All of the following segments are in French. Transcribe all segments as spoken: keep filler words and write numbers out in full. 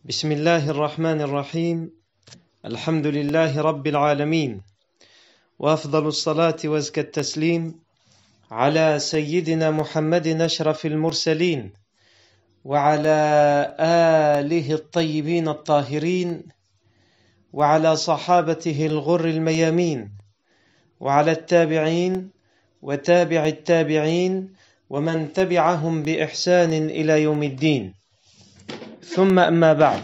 بسم الله الرحمن الرحيم الحمد لله رب العالمين وأفضل الصلاة وأزكى التسليم على سيدنا محمد أشرف المرسلين وعلى آله الطيبين الطاهرين وعلى صحابته الغر الميامين وعلى التابعين وتابع التابعين ومن تبعهم بإحسان إلى يوم الدين ثم أما بعد.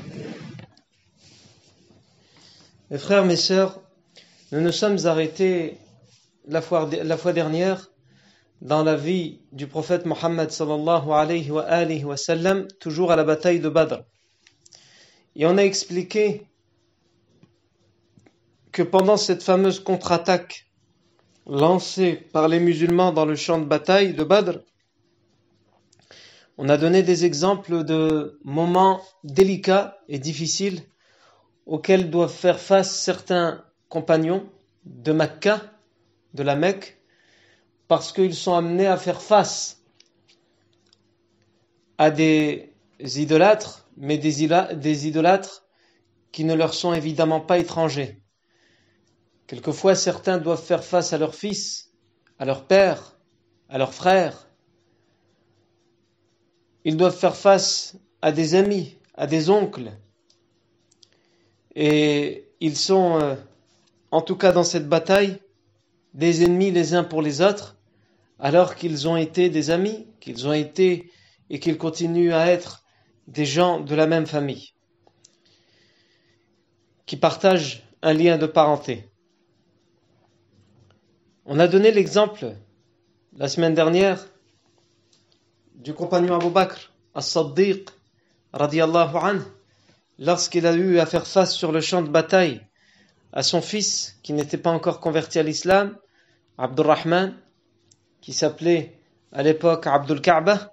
Mes frères, mes sœurs, nous nous sommes arrêtés la fois, la fois dernière dans la vie du prophète Mohammed sallallahu alayhi wa alihi wa sallam, toujours à la bataille de Badr. Et on a expliqué que pendant cette fameuse contre-attaque lancée par les musulmans dans le champ de bataille de Badr, on a donné des exemples de moments délicats et difficiles auxquels doivent faire face certains compagnons de Mecca, de la Mecque, parce qu'ils sont amenés à faire face à des idolâtres, mais des, ila- des idolâtres qui ne leur sont évidemment pas étrangers. Quelquefois, certains doivent faire face à leurs fils, à leurs pères, à leurs frères. Ils doivent faire face à des amis, à des oncles. Et ils sont, euh, en tout cas dans cette bataille, des ennemis les uns pour les autres, alors qu'ils ont été des amis, qu'ils ont été et qu'ils continuent à être des gens de la même famille, qui partagent un lien de parenté. On a donné l'exemple la semaine dernière du compagnon Abu Bakr as-Siddiq radiyallahu anhu, lorsqu'il a eu à faire face sur le champ de bataille à son fils qui n'était pas encore converti à l'islam, Abdurrahman, qui s'appelait à l'époque Abdul Ka'bah,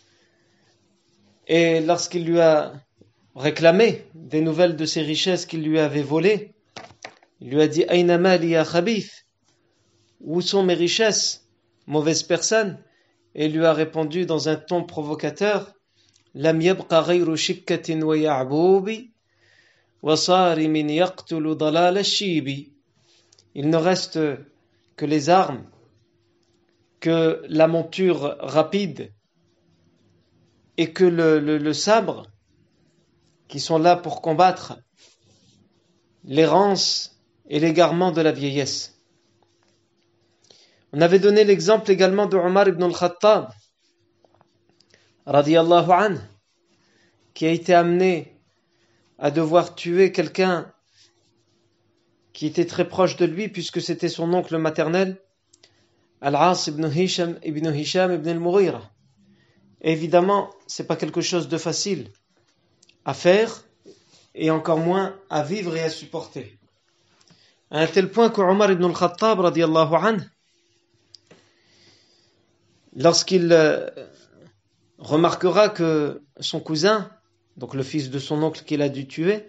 et lorsqu'il lui a réclamé des nouvelles de ses richesses qu'il lui avait volées, il lui a dit Aina mali ya khabith, où sont mes richesses, mauvaise personne? Et il lui a répondu dans un ton provocateur Lam yabqa ghayru shikkatin wa ya'bubi wa sarimin yaqtulu dalal ash-shibi. Il ne reste que les armes, que la monture rapide et que le, le, le sabre qui sont là pour combattre l'errance et l'égarement de la vieillesse. On avait donné l'exemple également de Omar ibn al-Khattab, radiyallahu anhu, qui a été amené à devoir tuer quelqu'un qui était très proche de lui, puisque c'était son oncle maternel, Al-As ibn Hisham ibn Hisham ibn al-Mughira. Évidemment, c'est pas quelque chose de facile à faire, et encore moins à vivre et à supporter. À un tel point que Omar ibn al-Khattab, radiyallahu anhu, lorsqu'il euh, remarquera que son cousin, donc le fils de son oncle qu'il a dû tuer,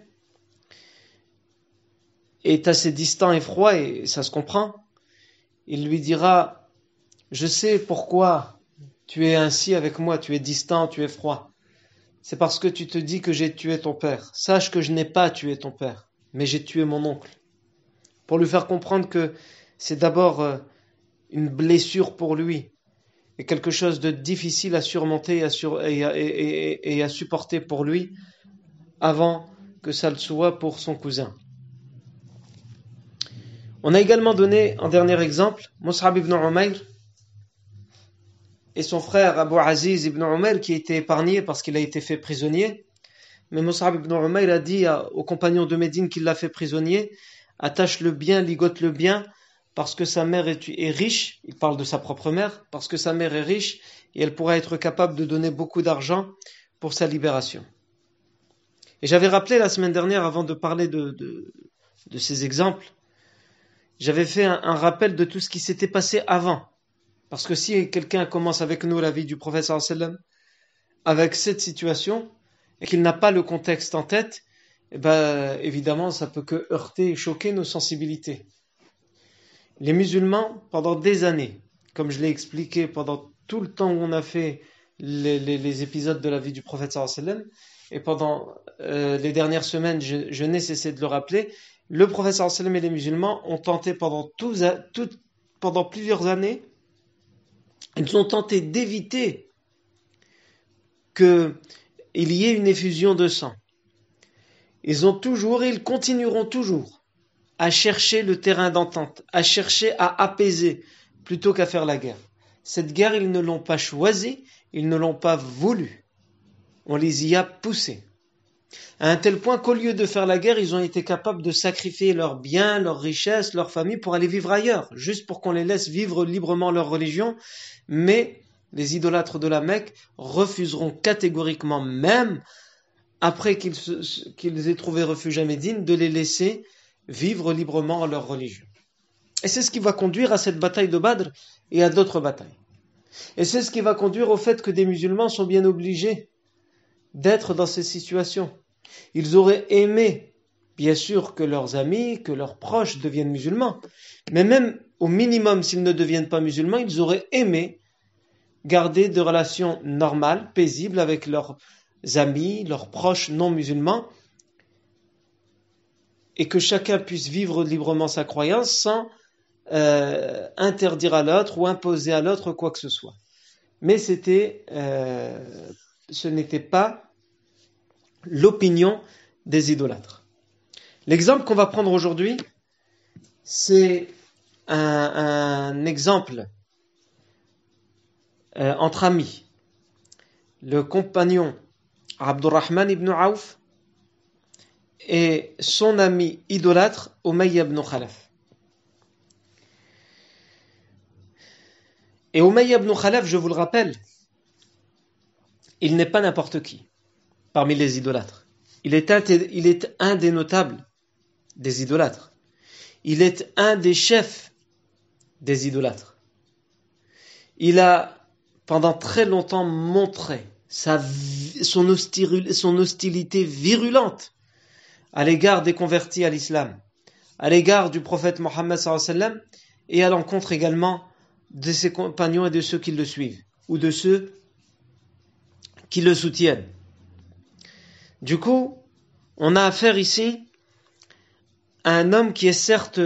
est assez distant et froid, et ça se comprend, il lui dira « Je sais pourquoi tu es ainsi avec moi, tu es distant, tu es froid. C'est parce que tu te dis que j'ai tué ton père. Sache que je n'ai pas tué ton père, mais j'ai tué mon oncle. » Pour lui faire comprendre que c'est d'abord euh, une blessure pour lui, et quelque chose de difficile à surmonter et à, sur, et, à, et, et, et à supporter pour lui avant que ça le soit pour son cousin. On a également donné en dernier exemple Mus'ab ibn Umayr et son frère Abu Aziz ibn Umayr qui a été épargné parce qu'il a été fait prisonnier. Mais Mus'ab ibn Umayr a dit à, au compagnon de Médine qui l'a fait prisonnier, attache-le bien, ligote-le bien, parce que sa mère est, est riche, il parle de sa propre mère, parce que sa mère est riche et elle pourra être capable de donner beaucoup d'argent pour sa libération. Et j'avais rappelé la semaine dernière, avant de parler de, de, de ces exemples, j'avais fait un, un rappel de tout ce qui s'était passé avant. Parce que si quelqu'un commence avec nous la vie du prophète sallallahu alayhi wa sallam, avec cette situation, et qu'il n'a pas le contexte en tête, eh ben, évidemment, ça peut que heurter et choquer nos sensibilités. Les musulmans, pendant des années, comme je l'ai expliqué, pendant tout le temps où on a fait les, les, les épisodes de la vie du prophète sallallahu alayhi wa sallam. Et pendant euh, les dernières semaines, je, je n'ai cessé de le rappeler, le prophète sallallahu alayhi wa sallam et les musulmans ont tenté pendant, tous, tout, pendant plusieurs années, ils ont tenté d'éviter qu'il y ait une effusion de sang. Ils ont toujours et ils continueront toujours à chercher le terrain d'entente, à chercher à apaiser plutôt qu'à faire la guerre. Cette guerre, ils ne l'ont pas choisie, ils ne l'ont pas voulu. On les y a poussés. À un tel point qu'au lieu de faire la guerre, ils ont été capables de sacrifier leurs biens, leurs richesses, leur famille pour aller vivre ailleurs, juste pour qu'on les laisse vivre librement leur religion. Mais les idolâtres de la Mecque refuseront catégoriquement, même après qu'ils, se, qu'ils aient trouvé refuge à Médine, de les laisser vivre librement leur religion. Et c'est ce qui va conduire à cette bataille de Badr et à d'autres batailles. Et c'est ce qui va conduire au fait que des musulmans sont bien obligés d'être dans ces situations. Ils auraient aimé, bien sûr, que leurs amis, que leurs proches deviennent musulmans, mais même au minimum, s'ils ne deviennent pas musulmans, ils auraient aimé garder des relations normales, paisibles avec leurs amis, leurs proches non musulmans, et que chacun puisse vivre librement sa croyance sans euh, interdire à l'autre ou imposer à l'autre quoi que ce soit. Mais c'était, euh, ce n'était pas l'opinion des idolâtres. L'exemple qu'on va prendre aujourd'hui, c'est un, un exemple euh, entre amis. Le compagnon Abdurrahman ibn Auf et son ami idolâtre Umayya ibn Khalaf. Et Umayya ibn Khalaf, je vous le rappelle, il n'est pas n'importe qui parmi les idolâtres. Il est un, il est un des notables des idolâtres. Il est un des chefs des idolâtres. Il a pendant très longtemps montré sa, son, hostil, son hostilité virulente à l'égard des convertis à l'islam, à l'égard du prophète Mohammed sallallahu alayhi wa sallam et à l'encontre également de ses compagnons et de ceux qui le suivent ou de ceux qui le soutiennent. Du coup, on a affaire ici à un homme qui est certes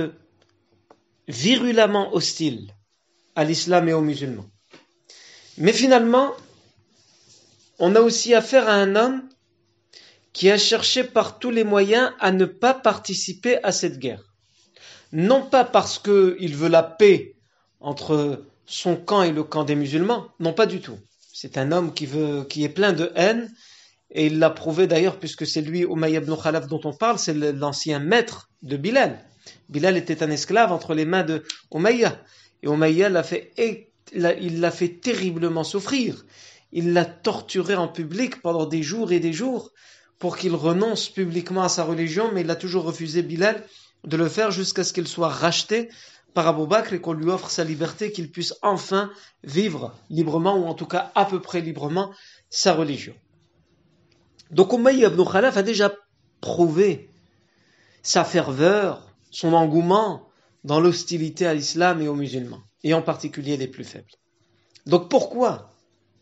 virulemment hostile à l'islam et aux musulmans. Mais finalement, on a aussi affaire à un homme qui a cherché par tous les moyens à ne pas participer à cette guerre. Non pas parce qu'il veut la paix entre son camp et le camp des musulmans, non pas du tout. C'est un homme qui veut, qui est plein de haine, et il l'a prouvé d'ailleurs puisque c'est lui, Umayya ibn Khalaf, dont on parle, c'est l'ancien maître de Bilal. Bilal était un esclave entre les mains de Umayya, et Umayya l'a fait, il l'a fait terriblement souffrir. Il l'a torturé en public pendant des jours et des jours pour qu'il renonce publiquement à sa religion, mais il a toujours refusé, Bilal, de le faire jusqu'à ce qu'il soit racheté par Abu Bakr et qu'on lui offre sa liberté, qu'il puisse enfin vivre librement, ou en tout cas à peu près librement, sa religion. Donc Umayya ibn Khalaf a déjà prouvé sa ferveur, son engouement dans l'hostilité à l'islam et aux musulmans, et en particulier les plus faibles. Donc pourquoi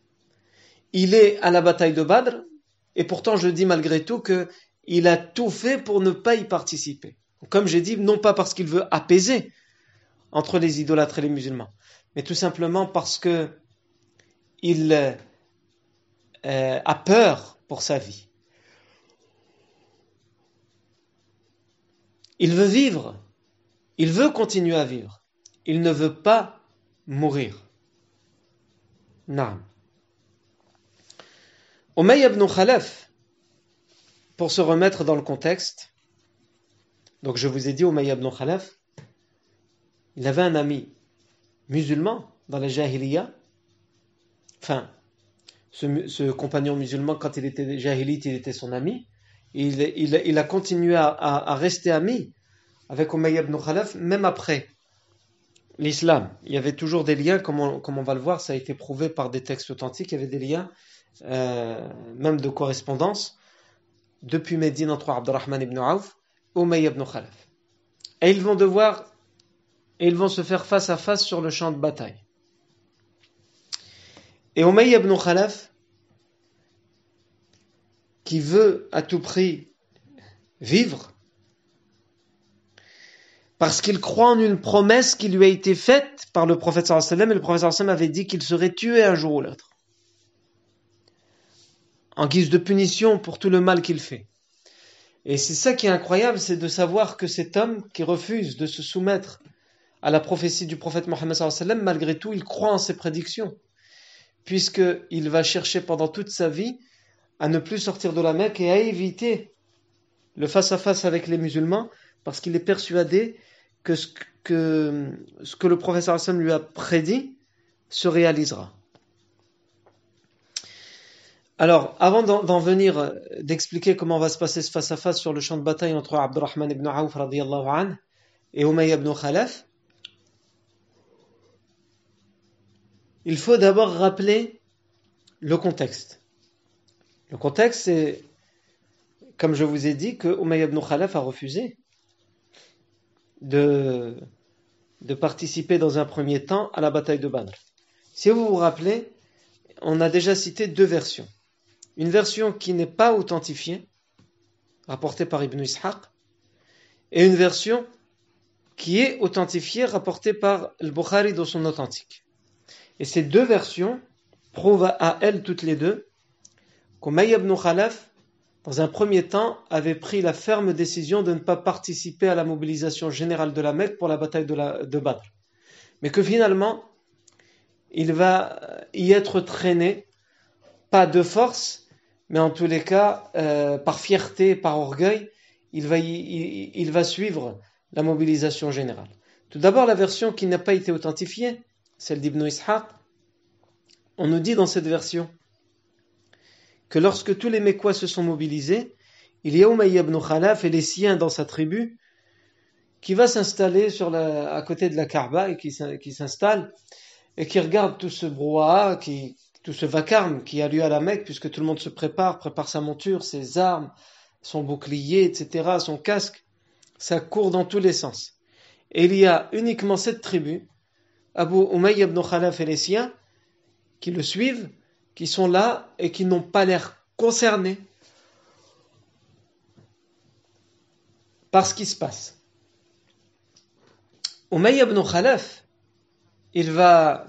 il est à la bataille de Badr, et pourtant je dis malgré tout qu'il a tout fait pour ne pas y participer. Comme j'ai dit, non pas parce qu'il veut apaiser entre les idolâtres et les musulmans, mais tout simplement parce que il euh, a peur pour sa vie. Il veut vivre, il veut continuer à vivre, il ne veut pas mourir. Naam. Umayya ibn Khalaf, pour se remettre dans le contexte, donc je vous ai dit, Umayya ibn Khalaf, il avait un ami musulman dans la Jahiliya. Enfin, ce, ce compagnon musulman, quand il était jahilite, il était son ami. Il, il, il a continué à, à, à rester ami avec Umayya ibn Khalaf, même après l'islam. Il y avait toujours des liens, comme on, comme on va le voir, ça a été prouvé par des textes authentiques, il y avait des liens, euh, même de correspondance, depuis Médine entre Abdurrahman ibn Auf et Umayya ibn Khalaf. Et ils vont devoir, et ils vont se faire face à face sur le champ de bataille. Et Umayya ibn Khalaf, qui veut à tout prix vivre, parce qu'il croit en une promesse qui lui a été faite par le prophète sallallahu alayhi wa sallam, et le prophète sallallahu alayhi wa sallam avait dit qu'il serait tué un jour ou l'autre, en guise de punition pour tout le mal qu'il fait. Et c'est ça qui est incroyable, c'est de savoir que cet homme qui refuse de se soumettre à la prophétie du prophète Mohammed sallallahu alayhi wa sallam, malgré tout, il croit en ses prédictions, puisqu'il va chercher pendant toute sa vie à ne plus sortir de la Mecque et à éviter le face-à-face avec les musulmans, parce qu'il est persuadé que ce que, ce que le prophète sallallahu alayhi wa sallam lui a prédit se réalisera. Alors, avant d'en, d'en venir, d'expliquer comment va se passer ce face-à-face sur le champ de bataille entre Abdurrahman ibn Awf radiyallahu anhu et Umayya ibn Khalaf, il faut d'abord rappeler le contexte. Le contexte, c'est, comme je vous ai dit, que Umayya ibn Khalaf a refusé de, de participer dans un premier temps à la bataille de Badr. Si vous vous rappelez, on a déjà cité deux versions. Une version qui n'est pas authentifiée, rapportée par Ibn Ishaq, et une version qui est authentifiée, rapportée par Al-Bukhari dans son authentique. Et ces deux versions prouvent à elles toutes les deux qu'Umayya ibn Khalaf, dans un premier temps, avait pris la ferme décision de ne pas participer à la mobilisation générale de la Mecque pour la bataille de, la, de Badr. Mais que finalement, il va y être traîné, pas de force, mais en tous les cas, euh, par fierté, par orgueil, il va, y, il, il va suivre la mobilisation générale. Tout d'abord, la version qui n'a pas été authentifiée, celle d'Ibn Ishaq, on nous dit dans cette version que lorsque tous les Mécois se sont mobilisés, il y a Umayya ibn Khalaf et les siens dans sa tribu qui va s'installer sur la, à côté de la Kaaba et qui, qui s'installe et qui regarde tout ce brouhaha, qui, tout ce vacarme qui a lieu à la Mecque, puisque tout le monde se prépare, prépare sa monture, ses armes, son bouclier, et cetera, son casque, ça court dans tous les sens. Et il y a uniquement cette tribu, Abu Umayya ibn Khalaf et les siens, qui le suivent, qui sont là et qui n'ont pas l'air concernés par ce qui se passe. Umayya ibn Khalaf, il va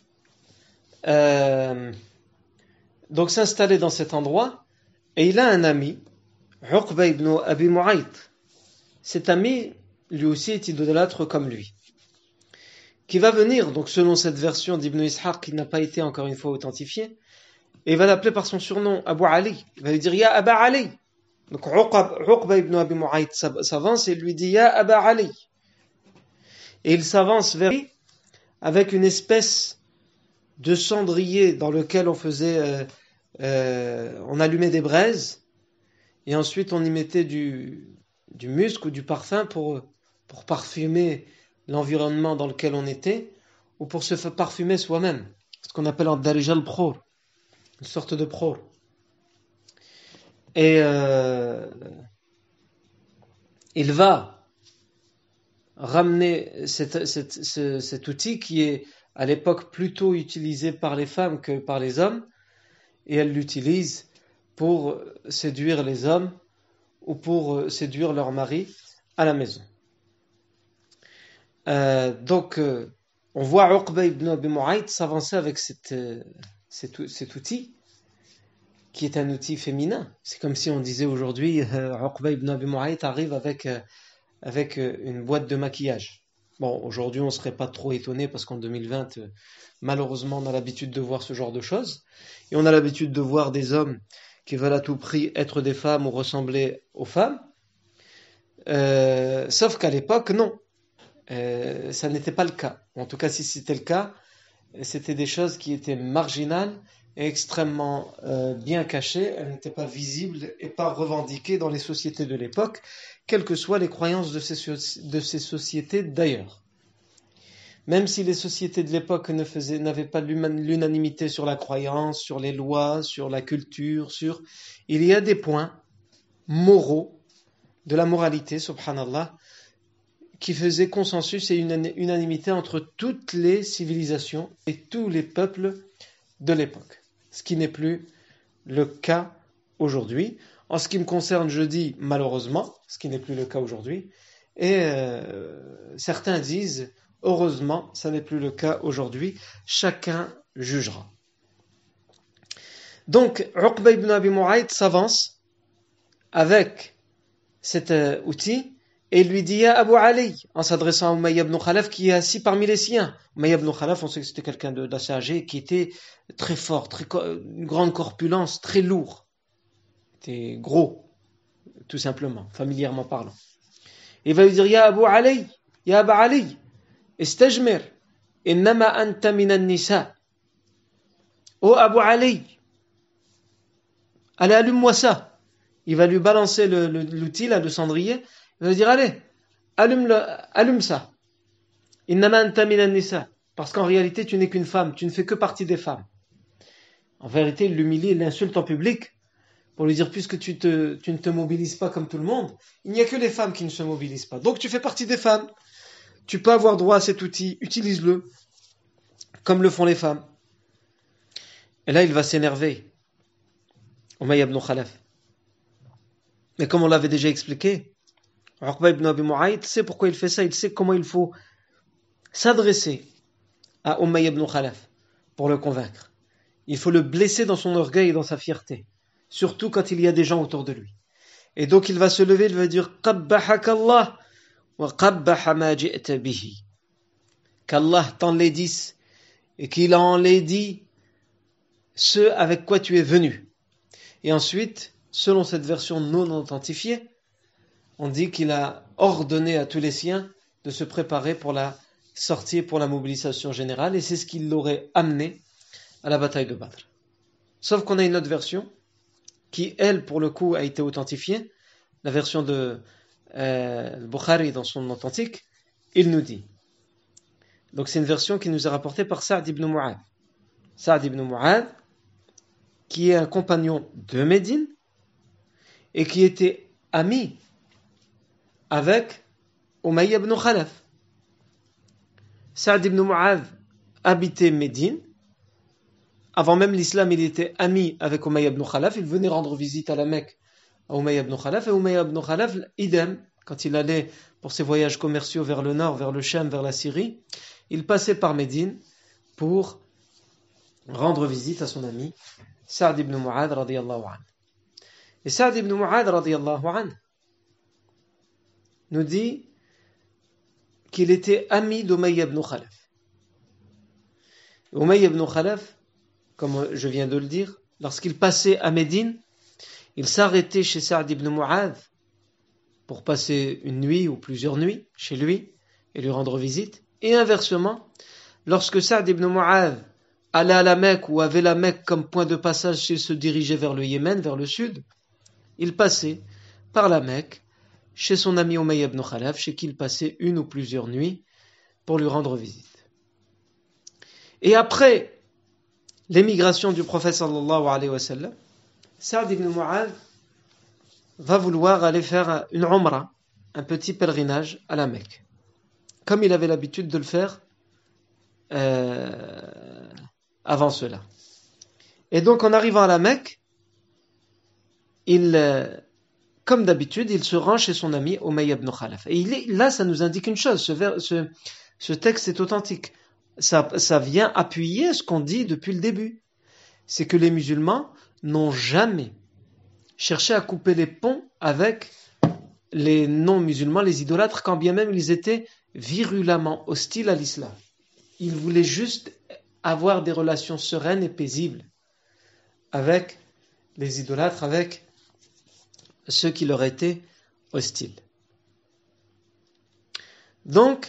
euh, donc s'installer dans cet endroit et il a un ami, Uqba ibn Abi Mu'ayt. Cet ami, lui aussi, est idolâtre comme lui, qui va venir, donc selon cette version d'Ibn Ishaq qui n'a pas été encore une fois authentifiée, et il va l'appeler par son surnom, Abu Ali. Il va lui dire, Ya Aba Ali. Donc Uqba ibn Abi Mu'ayt s'avance et lui dit, Ya Aba Ali. Et il s'avance vers lui avec une espèce de cendrier dans lequel on faisait, euh, euh, on allumait des braises, et ensuite on y mettait du, du musc ou du parfum pour, pour parfumer l'environnement dans lequel on était, ou pour se parfumer soi-même, ce qu'on appelle un darijal pro, une sorte de pro. Et euh, il va ramener cette, cette, ce, cet outil qui est à l'époque plutôt utilisé par les femmes que par les hommes, et elle l'utilise pour séduire les hommes ou pour séduire leur mari à la maison. Euh, donc, euh, on voit Uqba ibn Abi Mu'ayt s'avancer avec cette, euh, cet, cet outil, qui est un outil féminin. C'est comme si on disait aujourd'hui, euh, Uqba ibn Abi Mu'ayt arrive avec, euh, avec euh, une boîte de maquillage. Bon, aujourd'hui, on ne serait pas trop étonné parce qu'en deux mille vingt, euh, malheureusement, on a l'habitude de voir ce genre de choses. Et on a l'habitude de voir des hommes qui veulent à tout prix être des femmes ou ressembler aux femmes. Euh, sauf qu'à l'époque, non. Euh, ça n'était pas le cas. En tout cas, si c'était le cas, c'était des choses qui étaient marginales et extrêmement euh, bien cachées. Elles n'étaient pas visibles et pas revendiquées dans les sociétés de l'époque, quelles que soient les croyances de ces, de ces sociétés d'ailleurs. Même si les sociétés de l'époque ne faisaient, n'avaient pas l'unanimité sur la croyance, sur les lois, sur la culture, sur... il y a des points moraux de la moralité, subhanallah, qui faisait consensus et une unanimité entre toutes les civilisations et tous les peuples de l'époque. Ce qui n'est plus le cas aujourd'hui. En ce qui me concerne, je dis malheureusement, ce qui n'est plus le cas aujourd'hui. Et euh, certains disent, heureusement, ça n'est plus le cas aujourd'hui. Chacun jugera. Donc, Uqba ibn Abi Mu'ayt s'avance avec cet euh, outil et il lui dit « Ya Abu Ali » en s'adressant à Umayya ibn Khalaf qui est assis parmi les siens. Umayya ibn Khalaf, on sait que c'était quelqu'un d'assez âgé qui était très fort, très, une grande corpulence, très lourd. Il était gros, tout simplement, familièrement parlant. Il va lui dire « Ya Abu Ali, Ya Abu Ali, istajmir, innama anta minan nisa. » Oh Abu Ali, allez, allume-moi ça. Il va lui balancer le, le, l'outil, là, le cendrier. Il va lui dire, allez, allume, le, allume ça. Innama anta minan nisa. Parce qu'en réalité, tu n'es qu'une femme. Tu ne fais que partie des femmes. En vérité, il l'humilie, il l'insulte en public pour lui dire, puisque tu, te, tu ne te mobilises pas comme tout le monde, il n'y a que les femmes qui ne se mobilisent pas. Donc, tu fais partie des femmes. Tu peux avoir droit à cet outil. Utilise-le. Comme le font les femmes. Et là, il va s'énerver. Umayya ibn Khalaf. Mais comme on l'avait déjà expliqué, Uqba ibn Abi Mu'ayt sait pourquoi il fait ça, il sait comment il faut s'adresser à Umayya ibn Khalaf pour le convaincre. Il faut le blesser dans son orgueil et dans sa fierté, surtout quand il y a des gens autour de lui. Et donc il va se lever, il va dire Qabbahaka Allah wa qabbaha ma ji'ta bihi. Qu'Allah t'enlaidisse et qu'il enlaidit ce avec quoi tu es venu. Et ensuite, selon cette version non authentifiée, on dit qu'il a ordonné à tous les siens de se préparer pour la sortie, pour la mobilisation générale, et c'est ce qui l'aurait amené à la bataille de Badr. Sauf qu'on a une autre version, qui, elle, pour le coup, a été authentifiée, la version de euh, Bukhari dans son authentique, il nous dit. Donc c'est une version qui nous est rapportée par Sa'd ibn Mu'adh. Sa'd ibn Mu'adh, qui est un compagnon de Médine, et qui était ami avec Umayya ibn Khalaf. Sa'd ibn Mu'adh habitait Médine. Avant même l'islam, il était ami avec Umayya ibn Khalaf. Il venait rendre visite à la Mecque à Umayya ibn Khalaf. Et Umayya ibn Khalaf, idem, quand il allait pour ses voyages commerciaux vers le nord, vers le Cham, vers la Syrie, il passait par Médine pour rendre visite à son ami Sa'd ibn Mu'adh radiyallahu anhu. Et Sa'd ibn Mu'adh radiyallahu anhu nous dit qu'il était ami d'Umayya ibn Khalaf. Umayya ibn Khalaf, comme je viens de le dire, lorsqu'il passait à Médine, il s'arrêtait chez Sa'd ibn Mu'adh pour passer une nuit ou plusieurs nuits chez lui et lui rendre visite. Et inversement, lorsque Sa'd ibn Mu'adh allait à la Mecque ou avait la Mecque comme point de passage s'il se dirigeait vers le Yémen, vers le sud, il passait par la Mecque chez son ami Umayya ibn Khalaf, chez qui il passait une ou plusieurs nuits pour lui rendre visite. Et après l'émigration du prophète sallallahu alayhi wa sallam, Sa'd ibn Mu'adh va vouloir aller faire une umrah, un petit pèlerinage à la Mecque, comme il avait l'habitude de le faire euh, avant cela. Et donc en arrivant à la Mecque, il, euh, comme d'habitude, il se rend chez son ami Umayya ibn Khalaf. Et il est, là, ça nous indique une chose, ce, vers, ce, ce texte est authentique. Ça, ça vient appuyer ce qu'on dit depuis le début. C'est que les musulmans n'ont jamais cherché à couper les ponts avec les non-musulmans, les idolâtres, quand bien même ils étaient virulemment hostiles à l'islam. Ils voulaient juste avoir des relations sereines et paisibles avec les idolâtres, avec ceux qui leur étaient hostiles. Donc,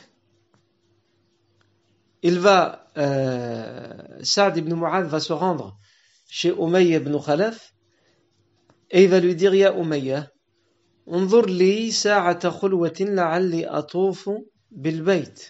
il va, euh, Sa'd ibn Mu'adh va se rendre chez Umayya ibn Khalaf et il va lui dire, Ya Umayya, انظر لي ساعة خلوة لعلي أطوف بالبيت.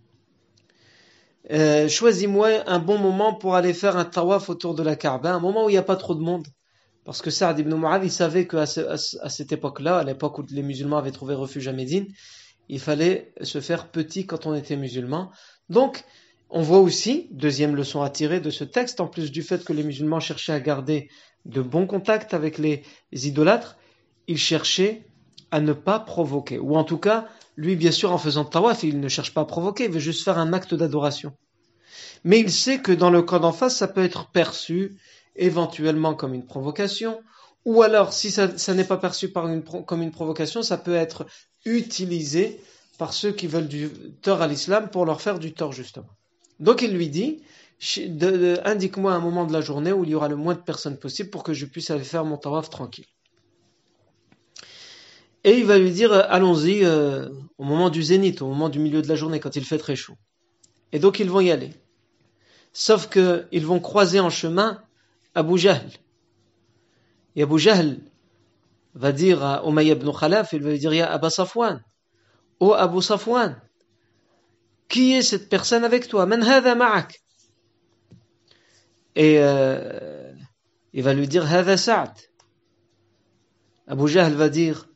Euh, choisis-moi un bon moment pour aller faire un tawaf autour de la Kaaba, un moment où il n'y a pas trop de monde. Parce que Sa'd ibn Mu'adh, il savait qu'à ce, à, à cette époque-là, à l'époque où les musulmans avaient trouvé refuge à Médine, il fallait se faire petit quand on était musulman. Donc, On voit aussi, deuxième leçon à tirer de ce texte, en plus du fait que les musulmans cherchaient à garder de bons contacts avec les idolâtres, ils cherchaient à ne pas provoquer. Ou en tout cas, lui, bien sûr, en faisant le tawaf, il ne cherche pas à provoquer, il veut juste faire un acte d'adoration. Mais il sait que dans le cas d'en face, ça peut être perçu éventuellement comme une provocation, ou alors, si ça, ça n'est pas perçu par une, comme une provocation, ça peut être utilisé par ceux qui veulent du tort à l'islam pour leur faire du tort, justement. Donc il lui dit, de, de, indique-moi un moment de la journée où il y aura le moins de personnes possible pour que je puisse aller faire mon tawaf tranquille. Et il va lui dire, allons-y euh, au moment du zénith, au moment du milieu de la journée, quand il fait très chaud. Et donc ils vont y aller. Sauf qu'ils vont croiser en chemin Abu Jahl. Et Abu Jahl va dire à Umayya ibn Khalaf, il va lui dire, Ya Aba Safwan, ô Abu Safwan, qui est cette personne avec toi? Man hadha ma'ak? Et euh, il va lui dire, Hadha Sa'd. Abu Jahl va dire,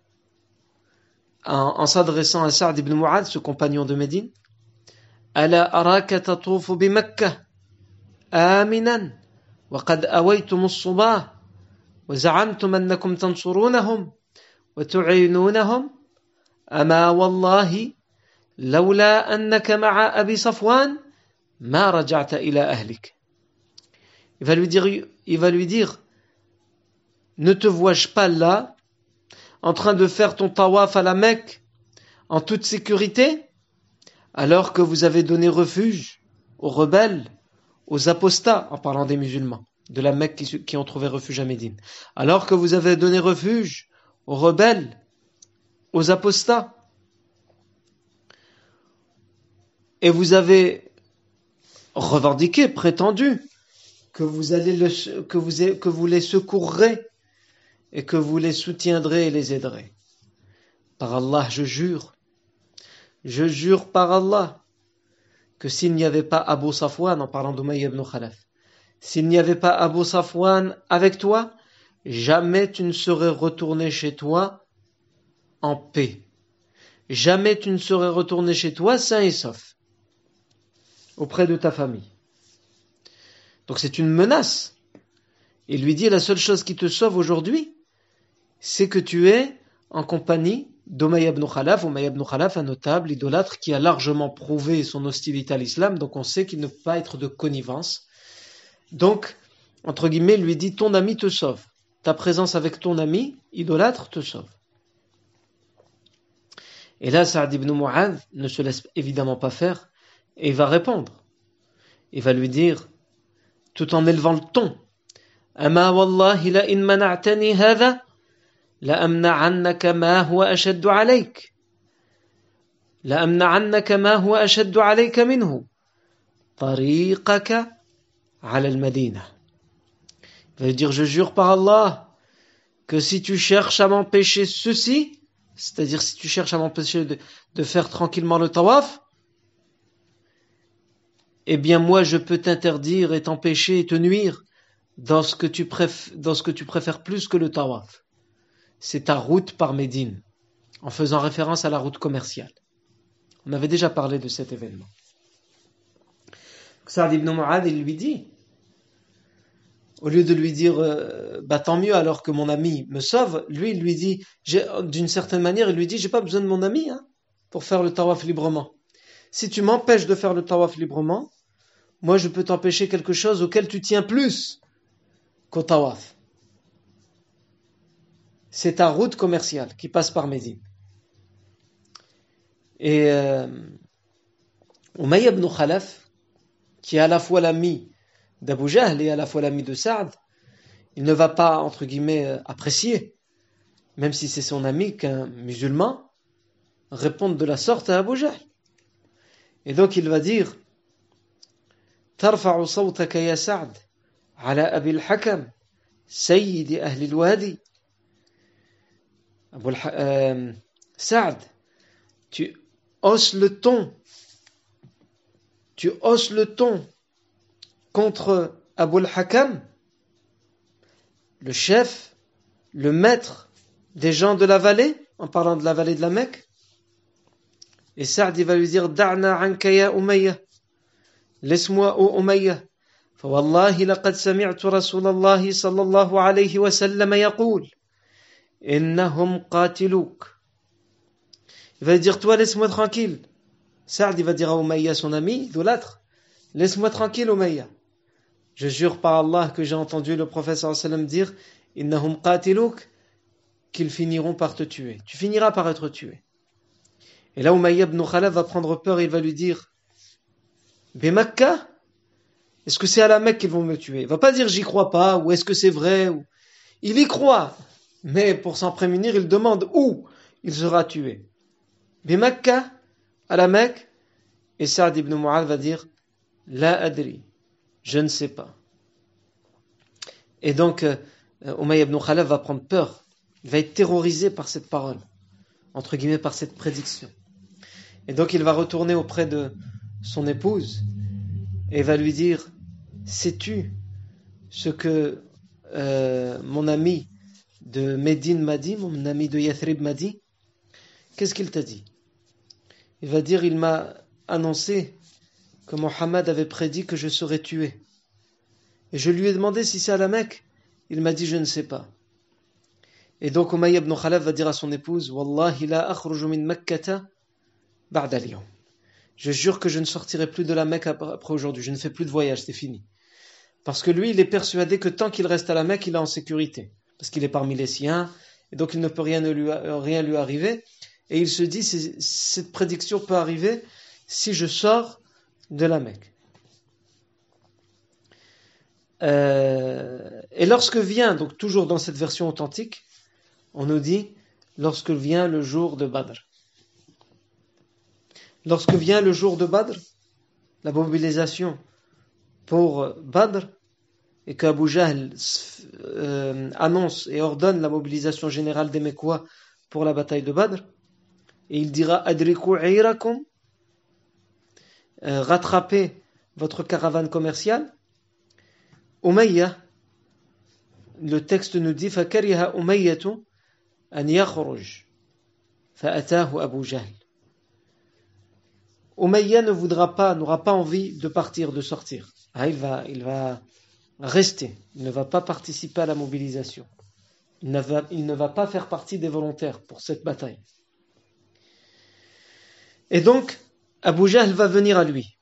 en, en s'adressant à Sa'd ibn Mu'adh, ce compagnon de Médine, Ala araka tatufu bi Makkah, aminan, wa qad awaytum as-subah, wa za'amtum annakum tansurunahum, wa tu'inunahum, ama wallahi, lawla annaka ma'a Abi Safwan, ma raja'ta ila ahlik. Il va lui dire, il va lui dire, ne te vois-je pas là, en train de faire ton tawaf à la Mecque, en toute sécurité, alors que vous avez donné refuge aux rebelles, aux apostats, en parlant des musulmans, de la Mecque qui, qui ont trouvé refuge à Médine, alors que vous avez donné refuge aux rebelles, aux apostats, et vous avez revendiqué, prétendu, que vous allez le, que vous, que vous les secourrez et que vous les soutiendrez et les aiderez. Par Allah, je jure, je jure par Allah, que s'il n'y avait pas Abu Safwan, en parlant d'Umayya ibn Khalaf, s'il n'y avait pas Abu Safwan avec toi, jamais tu ne serais retourné chez toi en paix. Jamais tu ne serais retourné chez toi sain et sauf, auprès de ta famille. Donc c'est une menace. Il lui dit, la seule chose qui te sauve aujourd'hui, c'est que tu es en compagnie d'Umayya ibn Khalaf. Umayya ibn Khalaf, un notable idolâtre qui a largement prouvé son hostilité à l'islam, donc on sait qu'il ne peut pas être de connivence. Donc, entre guillemets, il lui dit, ton ami te sauve. Ta présence avec ton ami idolâtre te sauve. Et là, Sa'd ibn Mu'adh ne se laisse évidemment pas faire et il va répondre. Il va lui dire, tout en élevant le ton, Ama wallahi la in mana'tani hadha la amna'annaka ma huwa ashaddu alayk la amna'annaka ma huwa ashaddu alayka minhu tariqaka ala al-Madina. Il va lui dire, je jure par Allah que si tu cherches à m'empêcher ceci, c'est-à-dire si tu cherches à m'empêcher de, de faire tranquillement le tawaf, eh bien moi je peux t'interdire et t'empêcher et te nuire dans ce que tu préfères, dans ce que tu préfères plus que le tawaf. C'est ta route par Médine, en faisant référence à la route commerciale. On avait déjà parlé de cet événement. Sa'd ibn Mu'adh, il lui dit, au lieu de lui dire euh, bah tant mieux alors que mon ami me sauve, lui il lui dit, j'ai, d'une certaine manière il lui dit, j'ai pas besoin de mon ami hein, pour faire le tawaf librement. Si tu m'empêches de faire le tawaf librement, moi je peux t'empêcher quelque chose auquel tu tiens plus qu'au tawaf. C'est ta route commerciale qui passe par Médine. Et euh, Umayya ibn Khalaf, qui est à la fois l'ami d'Abu Jahl et à la fois l'ami de Sa'd, il ne va pas, entre guillemets, apprécier, même si c'est son ami, qu'un musulman réponde de la sorte à Abu Jahl. Et donc il va dire, ترفع صوتك يا سعد على أبي الحكم سيد أهل الوادي. Abu euh, Sa'd, tu hausses le ton, tu hausses le ton contre Abu al-Hakam, le chef, le maître des gens de la vallée, en parlant de la vallée de la Mecque. Et Sa'd il va lui dire, Da'na anka ya Umayya, laisse-moi ô Umayya. فوالله لقد سمعت رسول الله صلى الله عليه وسلم يقول إنهم قاتلوك. Il va dire, toi, laisse-moi tranquille. Saad, il va dire à Umayya, son ami, idolâtre, laisse-moi tranquille, Umayya. Je jure par Allah que j'ai entendu le prophète sallallahu alayhi wa sallam dire, Innahum qatilouk, qu'ils finiront par te tuer. Tu finiras par être tué. Et là, Umayya ibn Khalaf va prendre peur et il va lui dire, Bimakka, est-ce que c'est à la Mecque qu'ils vont me tuer? Il va pas dire, j'y crois pas, ou est-ce que c'est vrai, ou... Il y croit. Mais pour s'en prémunir, il demande où il sera tué. Bimakka, à la Mecque, et Saad ibn Mu'adh va dire, La adri, je ne sais pas. Et donc, euh, Umayya ibn Khalaf va prendre peur. Il va être terrorisé par cette parole, entre guillemets par cette prédiction. Et donc, il va retourner auprès de son épouse et va lui dire, sais-tu ce que euh, mon ami de Médine m'a dit, mon ami de Yathrib m'a dit? Qu'est-ce qu'il t'a dit? Il va dire, il m'a annoncé que Mohammed avait prédit que je serais tué. Et je lui ai demandé si c'est à la Mecque. Il m'a dit, je ne sais pas. Et donc Umayya ibn Khalaf va dire à son épouse, Wallahi la akhruju min Makkata ba'da al-yawm. Je jure que je ne sortirai plus de la Mecque après aujourd'hui. Je ne fais plus de voyage, c'est fini. Parce que lui, il est persuadé que tant qu'il reste à la Mecque, il est en sécurité. Parce qu'il est parmi les siens. Et donc il ne peut rien lui, rien lui arriver. Et il se dit, cette prédiction peut arriver si je sors de la Mecque. Euh, et lorsque vient, donc toujours dans cette version authentique, on nous dit, lorsque vient le jour de Badr. Lorsque vient le jour de Badr, la mobilisation pour Badr, et qu'Abu Jahl euh, annonce et ordonne la mobilisation générale des Mecquois pour la bataille de Badr, et il dira Adriku ayrakum, euh, rattrapez votre caravane commerciale. Umayya, le texte nous dit Fakariha Umayyatu an yakhruj fa'atahu Abu Jahl. Umayya ne voudra pas, n'aura pas envie de partir, de sortir. Ah, il va, il va rester. Il ne va pas participer à la mobilisation. Il ne va, il ne va pas faire partie des volontaires pour cette bataille. Et donc, Abu Jahl va venir à lui.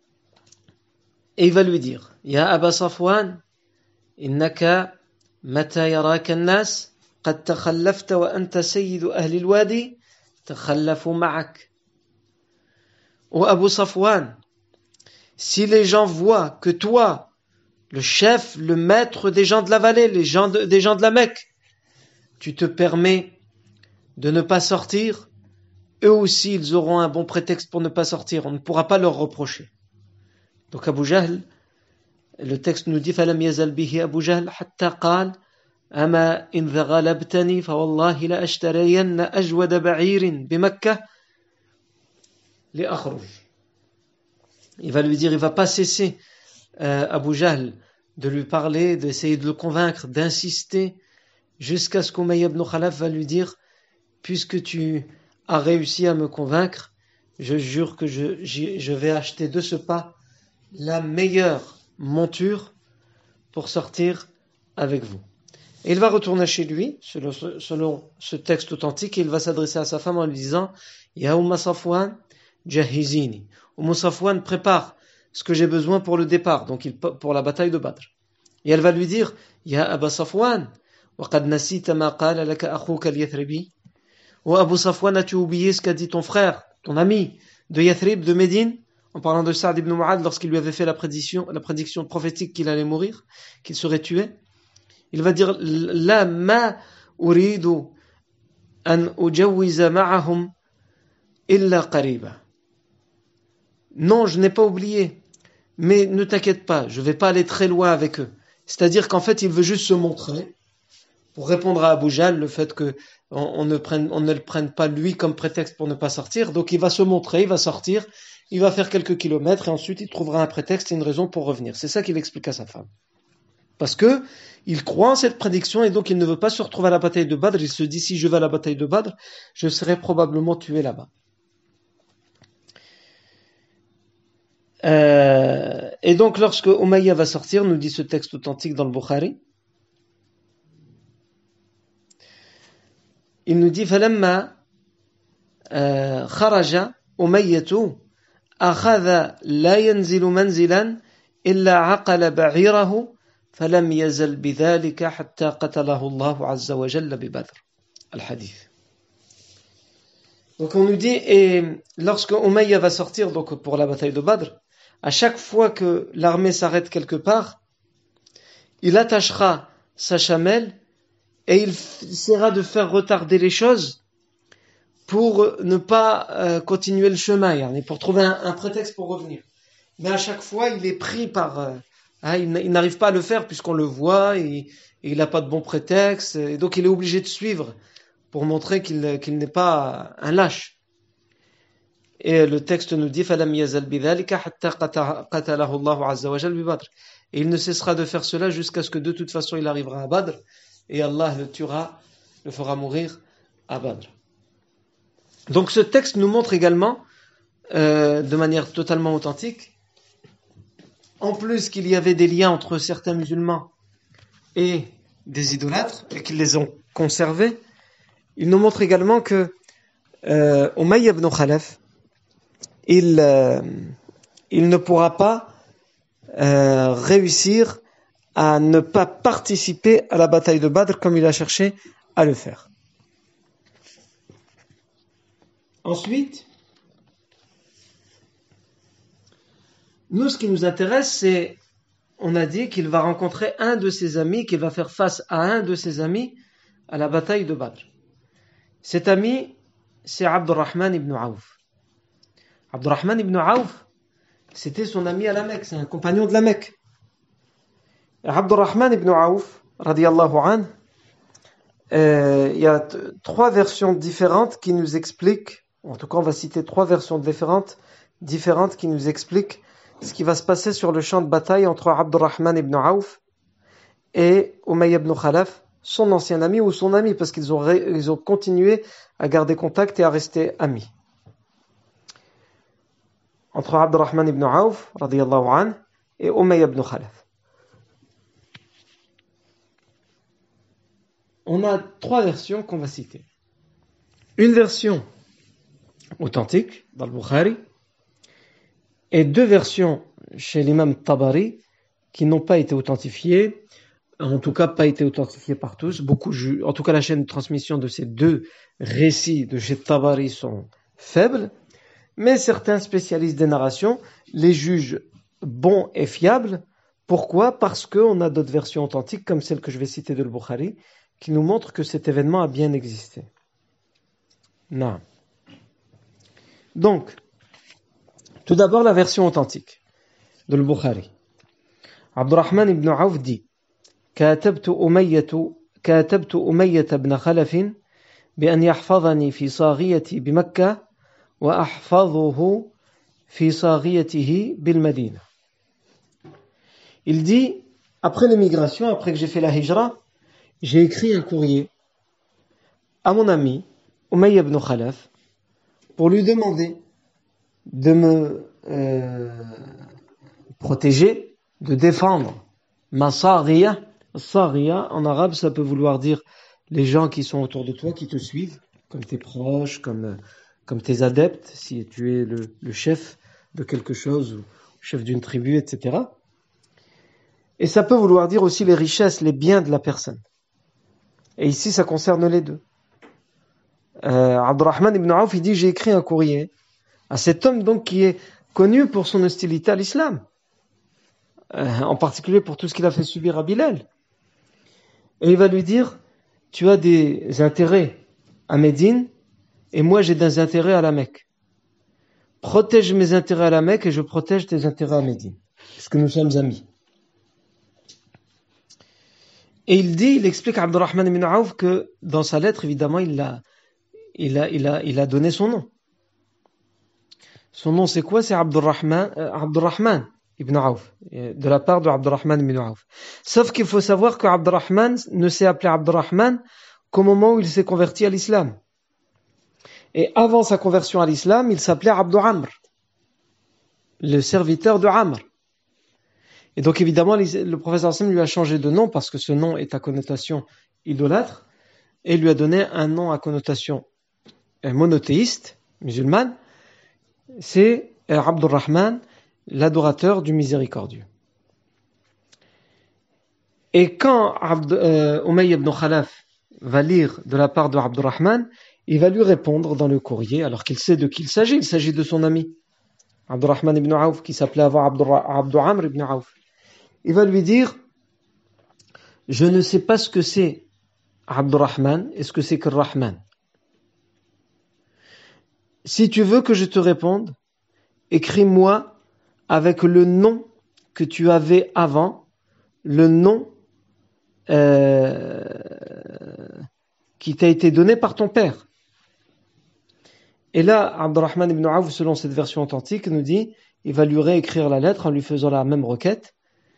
Et il va lui dire, Ya Aba Safwan, innaka mata yaraka an-nas qad takhallafta wa anta sayyidu ahli al-wadi takhallafu ma'ak. Ô Abu Safwan, si les gens voient que toi, le chef, le maître des gens de la vallée, les gens de, des gens de la Mecque, tu te permets de ne pas sortir, eux aussi ils auront un bon prétexte pour ne pas sortir, on ne pourra pas leur reprocher. Donc Abu Jahl, le texte nous dit فَلَمْ يَزَلْ بِهِ أَبُو جَهْلٍ حَتَّى قَالَ أَمَا إِنْ غَلَبْتَنِي فَوَاللَّهِ لَأَشْتَرَيَنَّ أَجْوَدَ بَعِيرٍ بِمَكَّةٍ لِأَخْرُجْ. Il va lui dire, il va pas cesser euh, Abu Jahl de lui parler, d'essayer de le convaincre, d'insister, jusqu'à ce qu'Umayya ibn Khalaf va lui dire, puisque tu as réussi à me convaincre, je jure que je, je vais acheter de ce pas la meilleure monture pour sortir avec vous. Et il va retourner chez lui, selon, selon ce texte authentique, et il va s'adresser à sa femme en lui disant, Ya Umma Safwan, jahizini. Umma Safwan, prépare ce que j'ai besoin pour le départ, donc il, pour la bataille de Badr. Et elle va lui dire, Ya Aba Safwan, wa qad nasita ma qala laka akhuka al-Yathribi. Ô Abu Safwan, as-tu oublié ce qu'a dit ton frère, ton ami de Yathrib, de Médine, en parlant de Saad ibn Mu'adh lorsqu'il lui avait fait la prédiction, la prédiction prophétique qu'il allait mourir, qu'il serait tué? Il va dire, La ma uridu an ujawwiza ma'ahum illa qariba. Non, je n'ai pas oublié, mais ne t'inquiète pas, je ne vais pas aller très loin avec eux. C'est-à-dire qu'en fait, il veut juste se montrer, pour répondre à Abu Jahl, le fait qu'on on ne, prenne, on ne le prenne pas lui comme prétexte pour ne pas sortir. Donc il va se montrer, il va sortir, il va faire quelques kilomètres et ensuite il trouvera un prétexte et une raison pour revenir. C'est ça qu'il explique à sa femme. Parce que il croit en cette prédiction et donc il ne veut pas se retrouver à la bataille de Badr. Il se dit, si je vais à la bataille de Badr, je serai probablement tué là-bas. Euh, et donc, lorsque Umayya va sortir, nous dit ce texte authentique dans le Bukhari, il nous dit فلما خرج أمية أخذ لا ينزل منزلا إلا عقل بعيره فلم يزل بذلك حتى قتله الله عز وجل ببدر. الحديث. Donc on nous dit, et lorsque Umayya va sortir donc pour la bataille de Badr, à chaque fois que l'armée s'arrête quelque part, il attachera sa chamelle et il essaiera de faire retarder les choses pour ne pas euh, continuer le chemin, et pour trouver un, un prétexte pour revenir. Mais à chaque fois, il est pris par... Euh, hein, il, il n'arrive pas à le faire puisqu'on le voit et, et il n'a pas de bon prétexte, et donc il est obligé de suivre pour montrer qu'il, qu'il n'est pas un lâche. Et le texte nous dit فَلَمْ يَزَلْ بِذَلِكَ حَتَّى قَتَلَهُ اللَّهُ عَزَّ وَجَلَّ بِبَدْرٍ. Et il ne cessera de faire cela jusqu'à ce que de toute façon il arrivera à Badr et Allah le tuera, le fera mourir à Badr. Donc ce texte nous montre également, euh, de manière totalement authentique, en plus qu'il y avait des liens entre certains musulmans et des idolâtres, et qu'ils les ont conservés, il nous montre également que euh, Umayya ibn Khalaf, il, euh, il ne pourra pas euh, réussir à ne pas participer à la bataille de Badr comme il a cherché à le faire. Ensuite, nous, ce qui nous intéresse, c'est, on a dit qu'il va rencontrer un de ses amis, qu'il va faire face à un de ses amis à la bataille de Badr. Cet ami, c'est Abdurrahman ibn Awf. Abdurrahman ibn Awf, c'était son ami à la Mecque, c'est un compagnon de la Mecque. Et Abdurrahman ibn Awf, radiyallahu anhu, euh, il y a t- trois versions différentes qui nous expliquent, en tout cas on va citer trois versions différentes, différentes qui nous expliquent ce qui va se passer sur le champ de bataille entre Abdurrahman ibn Awf et Umayya ibn Khalaf, son ancien ami ou son ami, parce qu'ils ont, ré, ils ont continué à garder contact et à rester amis. Entre Abdurrahman ibn Awf, radiyallahu anhu, et Umayya ibn Khalaf. On a trois versions qu'on va citer. Une version authentique, dans le Bukhari, et deux versions chez l'imam Tabari, qui n'ont pas été authentifiées, en tout cas pas été authentifiées par tous. Beaucoup, en tout cas la chaîne de transmission de ces deux récits de chez Tabari sont faibles, mais certains spécialistes des narrations les jugent bons et fiables. Pourquoi ? Parce qu'on a d'autres versions authentiques, comme celle que je vais citer de le Bukhari, qui nous montrent que cet événement a bien existé. Non. Donc, tout d'abord la version authentique de le Bukhari. Abdurrahman ibn Awf dit كاتبت أمية كاتبت أمية بن خلف بأن يحفظني في صاغيتي بمكة وأحفظه في صاغيته بالمدينة. Il dit, après l'émigration, après que j'ai fait la hijra, j'ai écrit un courrier à mon ami Umayya ibn Khalaf pour lui demander de me euh, protéger, de défendre ma sariya. Sariya, en arabe, ça peut vouloir dire les gens qui sont autour de toi, qui te suivent, comme tes proches, comme, comme tes adeptes, si tu es le, le chef de quelque chose, ou chef d'une tribu, et cetera. Et ça peut vouloir dire aussi les richesses, les biens de la personne. Et ici, ça concerne les deux. Euh, Abdurrahman ibn Awf, il dit, j'ai écrit un courrier à cet homme donc qui est connu pour son hostilité à l'islam, euh, en particulier pour tout ce qu'il a fait subir à Bilal. Et il va lui dire, tu as des intérêts à Médine et moi j'ai des intérêts à la Mecque. Protège mes intérêts à la Mecque et je protège tes intérêts à Médine, puisque nous sommes amis. Et il dit, il explique à Abdurrahman ibn Awf que dans sa lettre, évidemment, il a, il a, il a, il a donné son nom. Son nom, c'est quoi? C'est Abdurrahman, euh, Abdurrahman ibn Awf, de la part de Abdurrahman ibn Awf. Sauf qu'il faut savoir que Abdurrahman ne s'est appelé Abdurrahman qu'au moment où il s'est converti à l'islam. Et avant sa conversion à l'islam, il s'appelait Abdu Amr. le serviteur de Amr. Et donc évidemment, le prophète sallam lui a changé de nom parce que ce nom est à connotation idolâtre et lui a donné un nom à connotation monothéiste, musulmane. C'est Abdurrahman, l'adorateur du miséricordieux. Et quand Abd, euh, Umayy ibn Khalaf va lire de la part de Abdurrahman, il va lui répondre dans le courrier, alors qu'il sait de qui il s'agit. Il s'agit de son ami, Abdurrahman ibn Auf, qui s'appelait avant Abdu Amr ibn Auf. Il va lui dire, je ne sais pas ce que c'est Abdurrahman et ce que c'est que Rahman. Si tu veux que je te réponde, écris-moi avec le nom que tu avais avant, le nom euh, qui t'a été donné par ton père. Et là, Abdurrahman ibn Auf, selon cette version authentique, nous dit, il va lui réécrire la lettre en lui faisant la même requête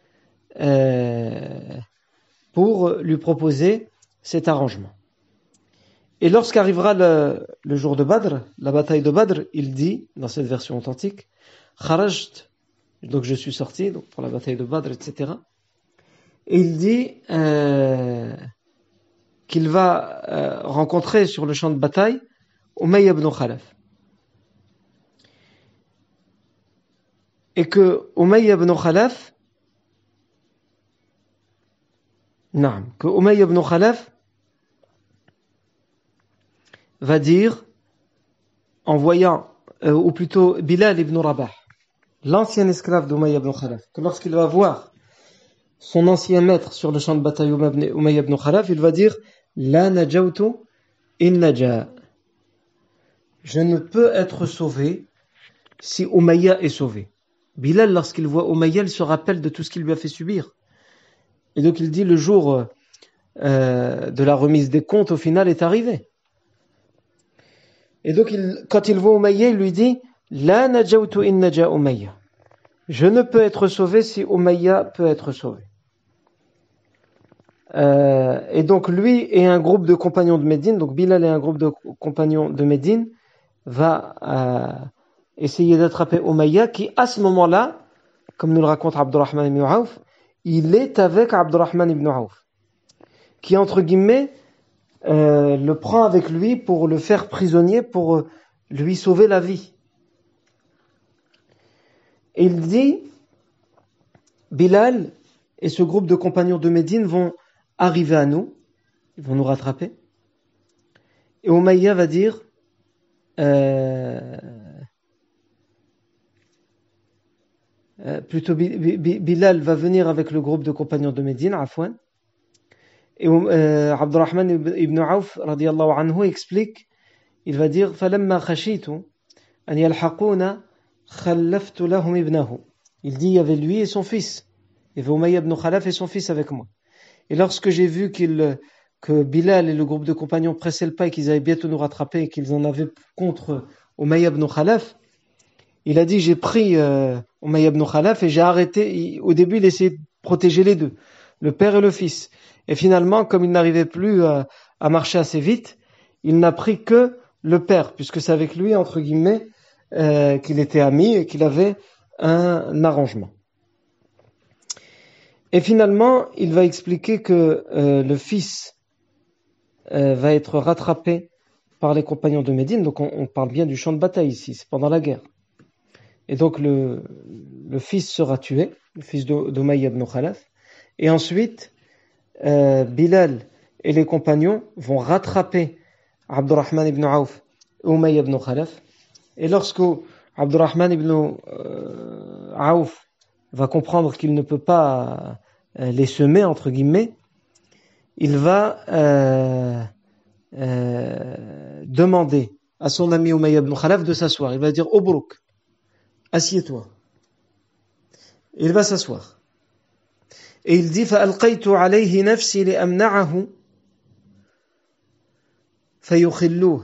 euh, pour lui proposer cet arrangement. Et lorsqu'arrivera le, le jour de Badr, la bataille de Badr, il dit, dans cette version authentique, Kharajt, donc je suis sorti, donc pour la bataille de Badr, et cetera. Et il dit euh, qu'il va euh, rencontrer sur le champ de bataille Umayy ibn Khalaf. Et que Umayy ibn Khalaf, non, que Umayy ibn Khalaf va dire, en voyant, euh, ou plutôt Bilal ibn Rabah, l'ancien esclave d'Umayy ibn Khalaf, que lorsqu'il va voir son ancien maître sur le champ de bataille Umayy ibn Khalaf, il va dire, La najawtu in naja. Je ne peux être sauvé si Umayya est sauvé. Bilal, lorsqu'il voit Umayya, il se rappelle de tout ce qu'il lui a fait subir. Et donc il dit, le jour euh, de la remise des comptes, au final, est arrivé. Et donc, il, quand il voit Umayya, il lui dit, La najawtu in naja Umayya. Je ne peux être sauvé si Umayya peut être sauvé. Euh, et donc, lui et un groupe de compagnons de Médine, donc Bilal et un groupe de compagnons de Médine, va euh, essayer d'attraper Umayya, qui, à ce moment-là, comme nous le raconte Abdurrahman ibn Auf, il est avec Abdurrahman ibn Auf, qui, entre guillemets, Euh, le prend avec lui pour le faire prisonnier, pour euh, lui sauver la vie. Et il dit, Bilal et ce groupe de compagnons de Médine vont arriver à nous, ils vont nous rattraper. Et Umayya va dire, euh, euh, plutôt Bilal va venir avec le groupe de compagnons de Médine, Afwan. Et euh, Abdurrahman ibn Auf radiyallahu anhu explique, il va dire فَلَمَّا خَشِيتُ أَنْ يَلْحَقُونَ خَلَّفْتُ لَهُمْ ابْنَهُ. Il dit, il y avait lui et son fils. Il y avait Umayy ibn Khalaf et son fils avec moi. Et lorsque j'ai vu qu'il, que Bilal et le groupe de compagnons pressaient le pas et qu'ils allaient bientôt nous rattraper et qu'ils en avaient contre Umayy ibn Khalaf, il a dit, j'ai pris euh, Umayy ibn Khalaf et j'ai arrêté. Il, au début, il essayait de protéger les deux, le père et le fils. Et finalement, comme il n'arrivait plus à, à marcher assez vite, il n'a pris que le père, puisque c'est avec lui, entre guillemets, euh, qu'il était ami et qu'il avait un arrangement. Et finalement, il va expliquer que euh, le fils euh, va être rattrapé par les compagnons de Médine. Donc on, on parle bien du champ de bataille ici, c'est pendant la guerre. Et donc le, le fils sera tué, le fils d'Umayy ibn Khalaf. Et ensuite, Euh, Bilal et les compagnons vont rattraper Abdurrahman ibn Auf et Umayy ibn Khalaf. Et lorsque Abdurrahman ibn euh, Auf va comprendre qu'il ne peut pas euh, les semer, entre guillemets, il va euh, euh, demander à son ami Umayy ibn Khalaf de s'asseoir. Il va dire, Obruk, assieds-toi. Il va s'asseoir. Et il dit, فَأَلْقَيْتُ عَلَيْهِ نَفْسِي لِأَمْنَعَهُ فَيُخِلُّوهُ.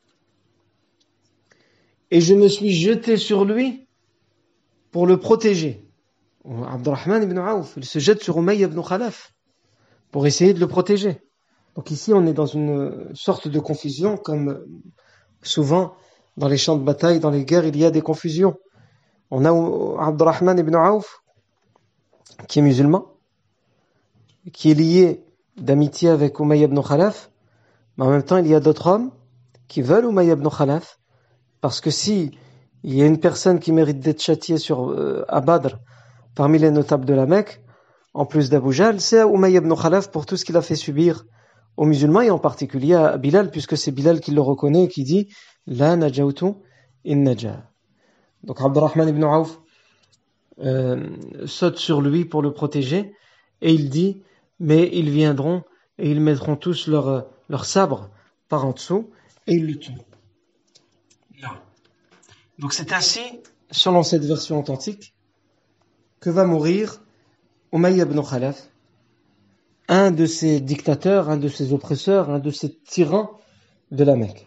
Et je me suis jeté sur lui pour le protéger. Abdurrahman ibn Auf, il se jette sur Umayy ibn Khalaf pour essayer de le protéger. Donc ici, on est dans une sorte de confusion, comme souvent dans les champs de bataille, dans les guerres, il y a des confusions. On a Abdurrahman ibn Auf, qui est musulman, qui est lié d'amitié avec Umayya ibn Khalaf, mais en même temps, il y a d'autres hommes qui veulent Umayya ibn Khalaf, parce que si il y a une personne qui mérite d'être châtiée sur, euh, à Badr, parmi les notables de la Mecque, en plus d'Abu Jahl, c'est Umayya ibn Khalaf pour tout ce qu'il a fait subir aux musulmans, et en particulier à Bilal, puisque c'est Bilal qui le reconnaît et qui dit « La najawtu in naja ». Donc Abdurrahman ibn Auf euh, saute sur lui pour le protéger, et il dit « Mais ils viendront et ils mettront tous leur, leur sabre par en dessous et ils le tuent. » Donc c'est ainsi, selon cette version authentique, que va mourir Umayya ibn Khalaf, un de ces dictateurs, un de ces oppresseurs, un de ces tyrans de la Mecque.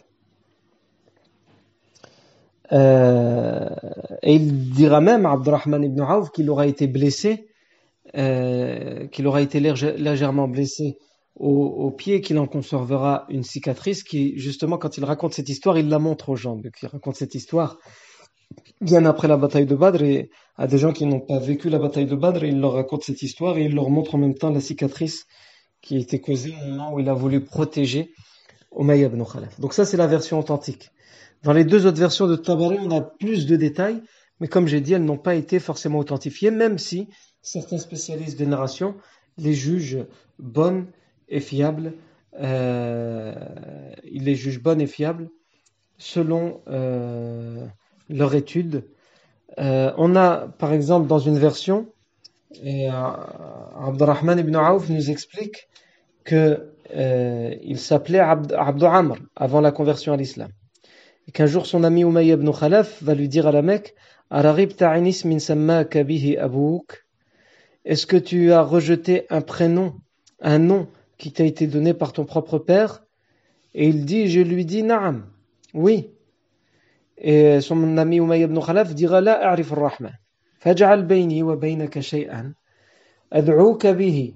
Euh, et il dira même à Abdurrahman ibn Auf qu'il aura été blessé, euh, qu'il aura été légèrement blessé au, au pied, qu'il en conservera une cicatrice qui, justement, quand il raconte cette histoire, il la montre aux gens. Donc, il raconte cette histoire bien après la bataille de Badr, et à des gens qui n'ont pas vécu la bataille de Badr, il leur raconte cette histoire et il leur montre en même temps la cicatrice qui a été causée au moment où il a voulu protéger Umayya ibn Khalaf. Donc ça, c'est la version authentique. Dans les deux autres versions de Tabari, on a plus de détails, mais comme j'ai dit, elles n'ont pas été forcément authentifiées, même si certains spécialistes de narration les jugent bonnes et fiables. Euh, ils les jugent bonnes et fiables selon euh, leur étude. Euh, on a, par exemple, dans une version, et, euh, Abdurrahman ibn Auf nous explique que euh, il s'appelait Abd, Abd Amr avant la conversion à l'islam. Et qu'un jour, son ami Umayya ibn Khalaf va lui dire à la Mecque, est-ce que tu as rejeté un prénom, un nom qui t'a été donné par ton propre père? Et il dit, je lui dis, Naam, oui. Et son ami Umayya ibn Khalaf dira, La a'rif ar-Rahman. Faj'al bayni wa baynaka shay'an. Ad'uka bihi.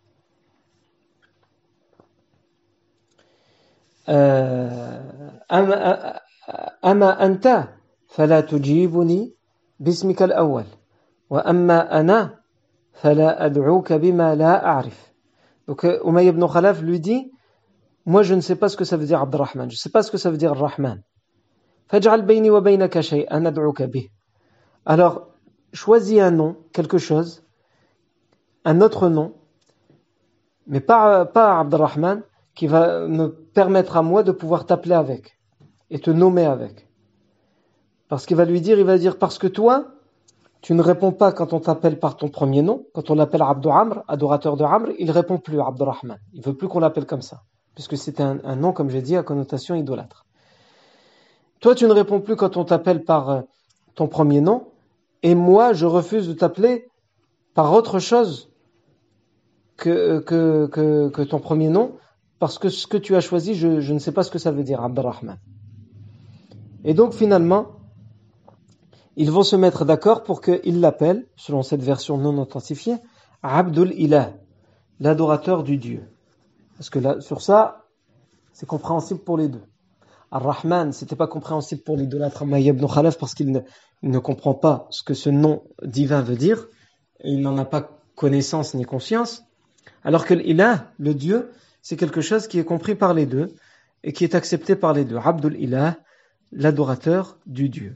أما أما أنت فلا تجيبني باسمك الأول وأما أنا فلا أدعوك بما لا أعرف. Donc Umayya ibn Khalaf lui dit, moi je ne sais pas ce que ça veut dire Abdurrahman, je ne sais pas ce que ça veut dire Rahman. فاجعل بيني وبينك شيئا أدعوك به. Alors choisis un nom, quelque chose, un autre nom, mais pas pas Abdurrahman, qui va me permettre à moi de pouvoir t'appeler avec et te nommer avec. Parce qu'il va lui dire, il va dire, parce que toi, tu ne réponds pas quand on t'appelle par ton premier nom. Quand on l'appelle Abdu Amr, adorateur de Amr, il répond plus à Abdurrahman. Il veut plus qu'on l'appelle comme ça, puisque c'est un, un nom, comme j'ai dit, à connotation idolâtre. Toi, tu ne réponds plus quand on t'appelle par ton premier nom, et moi, je refuse de t'appeler par autre chose que, que, que, que ton premier nom, parce que ce que tu as choisi, je, je ne sais pas ce que ça veut dire, Abdurrahman. Et donc, finalement, ils vont se mettre d'accord pour qu'ils l'appellent, selon cette version non authentifiée, Abdul Ilah, l'adorateur du Dieu. Parce que là, sur ça, c'est compréhensible pour les deux. Ar-Rahman, c'était pas compréhensible pour l'idolâtre Umayya ibn Khalaf parce qu'il ne, il ne comprend pas ce que ce nom divin veut dire, et il n'en a pas connaissance ni conscience, alors que l'Ilah, le Dieu, c'est quelque chose qui est compris par les deux et qui est accepté par les deux. Abdul Ilah, l'adorateur du Dieu.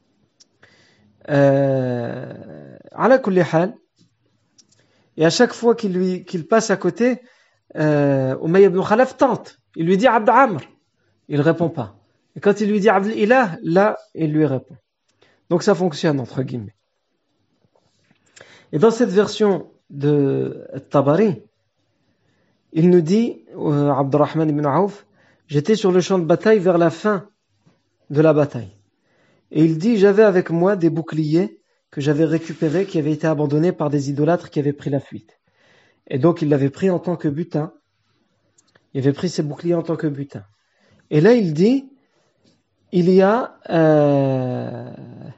Euh, ala kulli hal, et à chaque fois qu'il lui qu'il passe à côté, euh, Umayya ibn Khalaf tente. Il lui dit Abd Amr, il répond pas. Et quand il lui dit Abdul Ilah, là il lui répond. Donc ça fonctionne entre guillemets. Et dans cette version de Tabari, il nous dit, euh, Abdurrahman ibn Auf, j'étais sur le champ de bataille vers la fin de la bataille. Et il dit, j'avais avec moi des boucliers que j'avais récupérés, qui avaient été abandonnés par des idolâtres qui avaient pris la fuite. Et donc il l'avait pris en tant que butin. Il avait pris ses boucliers en tant que butin. Et là il dit, il y a euh,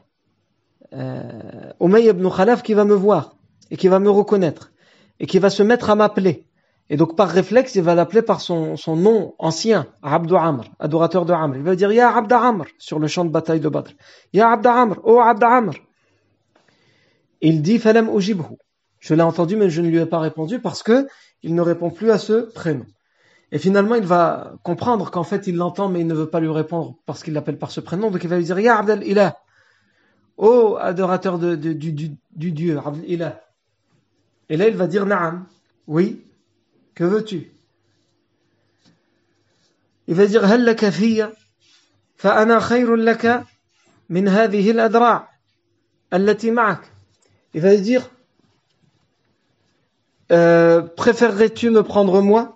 euh, Umayya ibn Khalaf qui va me voir et qui va me reconnaître et qui va se mettre à m'appeler. Et donc, par réflexe, il va l'appeler par son, son nom ancien, Abdu Amr, adorateur de Amr. Il va dire, Ya Abd Amr, sur le champ de bataille de Badr. Ya Abd Amr, oh Abd Amr. Il dit falam ujibhu. Je l'ai entendu, mais je ne lui ai pas répondu parce que il ne répond plus à ce prénom. Et finalement, il va comprendre qu'en fait, il l'entend, mais il ne veut pas lui répondre parce qu'il l'appelle par ce prénom. Donc, il va lui dire Ya Abdel Ilah, ô adorateur de, de, du, du, du Dieu, Abdel Ilah. Et là, il va dire Naam, oui, que veux-tu? Il va dire Hal laka fiyya, fa ana khayrun laka min hadhihi al-adra' allati ma'ak. Il va lui dire euh, préférerais-tu me prendre moi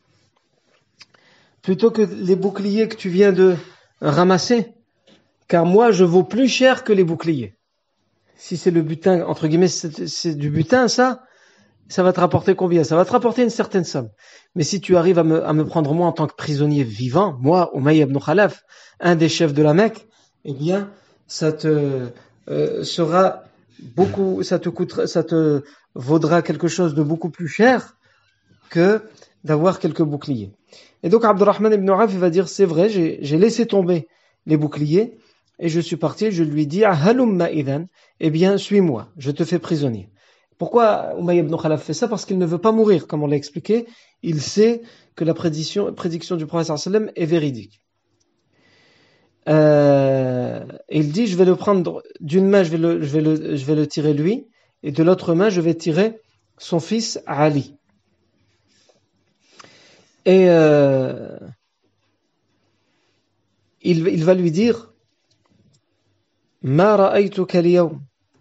plutôt que les boucliers que tu viens de ramasser, car moi je vaux plus cher que les boucliers. Si c'est le butin, entre guillemets, c'est, c'est du butin, ça, ça va te rapporter combien? Ça va te rapporter une certaine somme. Mais si tu arrives à me, à me prendre moi en tant que prisonnier vivant, moi, Umayya ibn Khalaf, un des chefs de la Mecque, eh bien, ça te euh, sera beaucoup, ça te coûtera, ça te vaudra quelque chose de beaucoup plus cher que d'avoir quelques boucliers. Et donc Abdurrahman ibn Auf va dire c'est vrai, j'ai, j'ai laissé tomber les boucliers et je suis parti, je lui dis halumma idhan, eh bien suis-moi, je te fais prisonnier. Pourquoi Umayya ibn Khalaf fait ça? Parce qu'il ne veut pas mourir, comme on l'a expliqué. Il sait que la prédiction, prédiction du prophète sallallahu alayhi wa sallam est véridique. Euh, il dit je vais le prendre d'une main, je vais le, je vais le, je vais le tirer lui, et de l'autre main je vais tirer son fils Ali. Et euh, il, il va lui dire Ma ra'aytuka al-yawm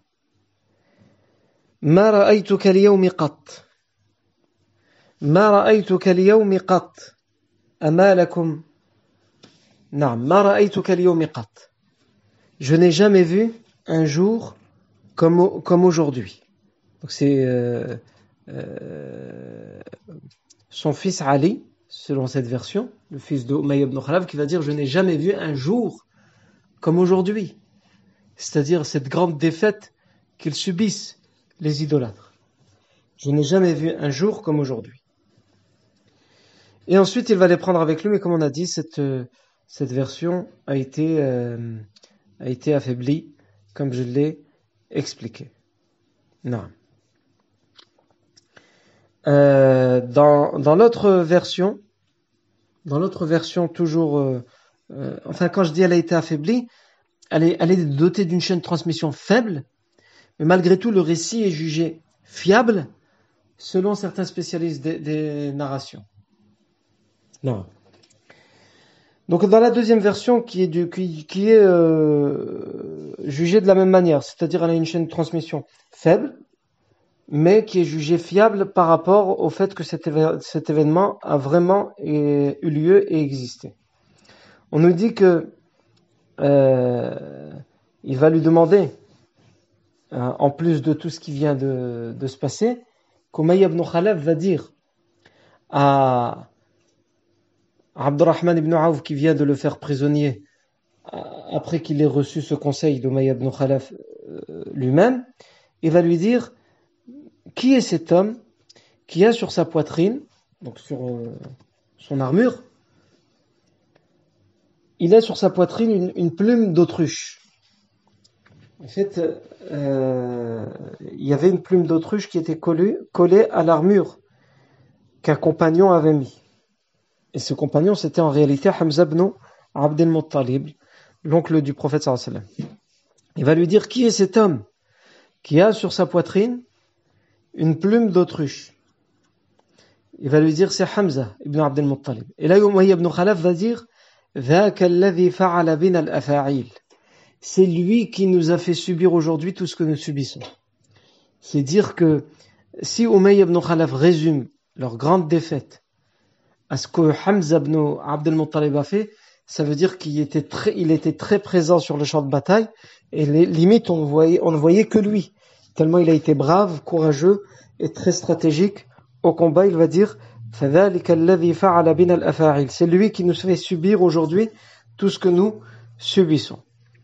Ma ra'aytuka al-yawm qat Ma ra'aytuka al-yawm qat Ama lakum Na'am Ma ra'aytuka al-yawm qat. Je n'ai jamais vu un jour comme, comme aujourd'hui. Donc c'est euh, euh, son fils Ali, selon cette version, le fils de Umayya ibn Khalaf, qui va dire « Je n'ai jamais vu un jour comme aujourd'hui ». C'est-à-dire cette grande défaite qu'ils subissent, les idolâtres. Je n'ai jamais vu un jour comme aujourd'hui. Et ensuite, il va les prendre avec lui, mais comme on a dit, cette, cette version a été, euh, a été affaiblie, comme je l'ai expliqué. Non. Euh, dans, dans l'autre version, dans l'autre version toujours, euh, euh, enfin quand je dis elle a été affaiblie, elle est, elle est dotée d'une chaîne de transmission faible, mais malgré tout le récit est jugé fiable selon certains spécialistes des, des narrations. Non. Donc dans la deuxième version qui est, du, qui, qui est euh, jugée de la même manière, c'est-à-dire elle a une chaîne de transmission faible, mais qui est jugée fiable par rapport au fait que cet, éve- cet événement a vraiment eu lieu et existé. On nous dit que euh, il va lui demander, euh, en plus de tout ce qui vient de, de se passer, qu'Umayya ibn Khalaf va dire à Abdurrahman ibn Auf qui vient de le faire prisonnier après qu'il ait reçu ce conseil d'Umayya ibn Khalaf euh, lui-même, il va lui dire qui est cet homme qui a sur sa poitrine, donc sur euh, son armure, il a sur sa poitrine une, une plume d'autruche. En fait, euh, il y avait une plume d'autruche qui était collée, collée à l'armure qu'un compagnon avait mis. Et ce compagnon, c'était en réalité Hamza ibn Abd al-Muttalib, l'oncle du prophète sallallahu alayhi wa sallam. Il va lui dire qui est cet homme qui a sur sa poitrine une plume d'autruche. Il va lui dire c'est Hamza ibn Abd al-Muttalib. Et là, Umayya ibn Khalaf va dire ذاك الذي فعل بنا الأفاعيل. C'est lui qui nous a fait subir aujourd'hui tout ce que nous subissons. C'est dire que si Umayya ibn Khalaf résume leur grande défaite à ce que Hamza ibn Abd al-Muttalib a fait, ça veut dire qu'il était très, il était très présent sur le champ de bataille et les, limite on ne voyait, on ne voyait que lui. Tellement il a été brave, courageux et très stratégique au combat. Il va dire فَذَلِكَ الَّذِي فَعَلَ بِنَا الْأَفَاعِلِ. C'est lui qui nous fait subir aujourd'hui tout ce que nous subissons.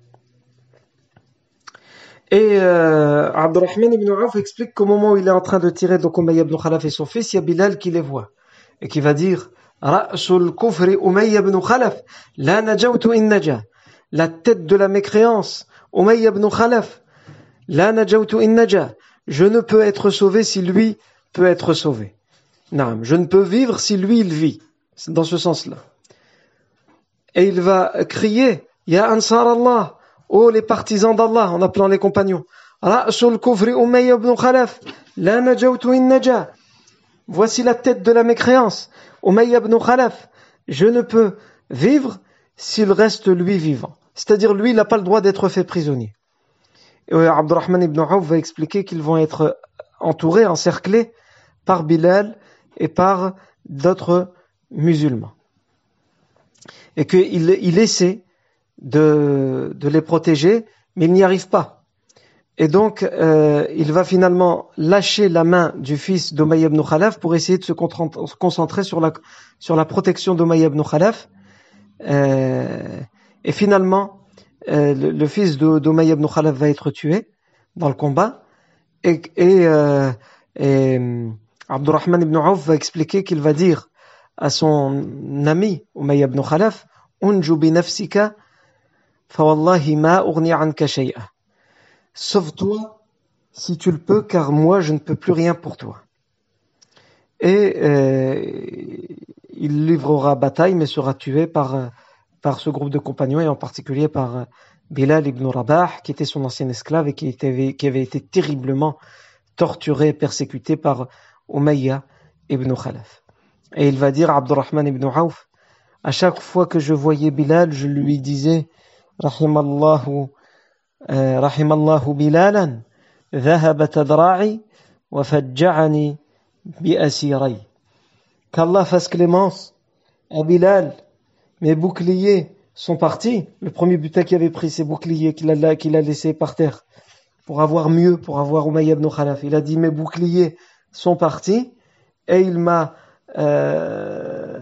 Et euh, Abdurrahman ibn Auf explique qu'au moment où il est en train de tirer donc Umayya ibn Khalaf et son fils, il y a Bilal qui les voit et qui va dire Ra'sul kufri Umayya ibn Khalaf la najawtu in naja. La tête de la mécréance Umayya ibn Khalaf, La najawtu in naja. Je ne peux être sauvé si lui peut être sauvé. Naam. Je ne peux vivre si lui il vit. C'est dans ce sens-là. Et il va crier, Ya Ansar Allah, oh les partisans d'Allah, en appelant les compagnons. Ra'sul kufri Umayya ibn Khalaf, la najawtu in naja. Voici la tête de la mécréance, Umayya ibn Khalaf. Je ne peux vivre s'il reste lui vivant. C'est-à-dire, lui, il n'a pas le droit d'être fait prisonnier. Et Abdurrahman ibn Awf va expliquer qu'ils vont être entourés, encerclés par Bilal et par d'autres musulmans. Et qu'il il essaie de, de les protéger, mais il n'y arrive pas. Et donc, euh, il va finalement lâcher la main du fils d'Umayya ibn Khalaf pour essayer de se concentrer sur la, sur la protection d'Umayya ibn Khalaf. Euh, et finalement, euh, le, le fils d'Umayya ibn Khalaf va être tué dans le combat. Et, et, euh, et Abdurrahman ibn Awf va expliquer qu'il va dire à son ami Umayya ibn Khalaf, Unju bi nafsika, fa wallahi ma ughni anka shay'a. Sauve-toi si tu le peux, car moi je ne peux plus rien pour toi. Et euh, il livrera bataille, mais sera tué par, par ce groupe de compagnons, et en particulier par Bilal ibn Rabah, qui était son ancien esclave et qui, était, qui avait été terriblement torturé et persécuté par Umayya ibn Khalaf. Et il va dire à Abdurrahman ibn Awf, à chaque fois que je voyais Bilal, je lui disais, Rahimallahu, euh, Rahimallahu Bilalan, dhahabat adra'i, wa fajja'ani bi asirai. Qu'Allah fasse clémence à Bilal, mes boucliers sont partis. Le premier butin qui avait pris ses boucliers, qu'il a, qu'il a laissé par terre, pour avoir mieux, pour avoir Umayya ibn Khalaf. Il a dit, mes boucliers sont partis, et il m'a, euh,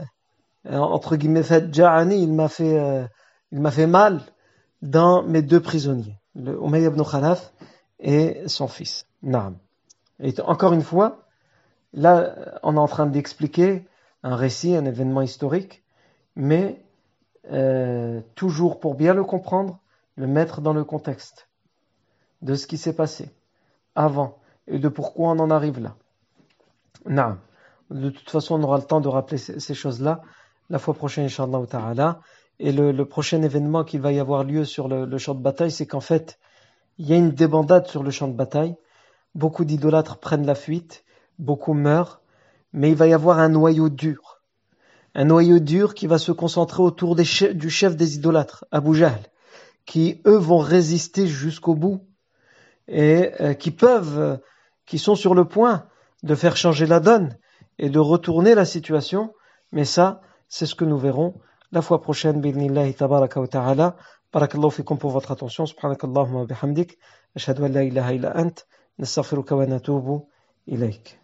entre guillemets, fajja'ani, il m'a fait, euh, il m'a fait mal dans mes deux prisonniers, le Umayya ibn Khalaf et son fils. Naam. Et encore une fois, là, on est en train d'expliquer un récit, un événement historique, mais euh, toujours pour bien le comprendre, le mettre dans le contexte de ce qui s'est passé avant et de pourquoi on en arrive là. Naam. De toute façon, on aura le temps de rappeler ces, ces choses-là la fois prochaine, Inch'Allah Ta'ala. Et le, le prochain événement qui va y avoir lieu sur le, le champ de bataille, c'est qu'en fait, il y a une débandade sur le champ de bataille. Beaucoup d'idolâtres prennent la fuite, beaucoup meurent, mais il va y avoir un noyau dur. Un noyau dur qui va se concentrer autour des chefs, du chef des idolâtres, Abu Jahl, qui eux vont résister jusqu'au bout et euh, qui peuvent, euh, qui sont sur le point de faire changer la donne et de retourner la situation. Mais ça, c'est ce que nous verrons la fois prochaine, bi'idhnillahi tabaraka wa ta'ala. Barakallahu fikum pour votre attention. Subhanakallahumma wa bihamdik. Ashhadu an la ilaha illa ant. Nastaghfiruka wa natubu ilayk.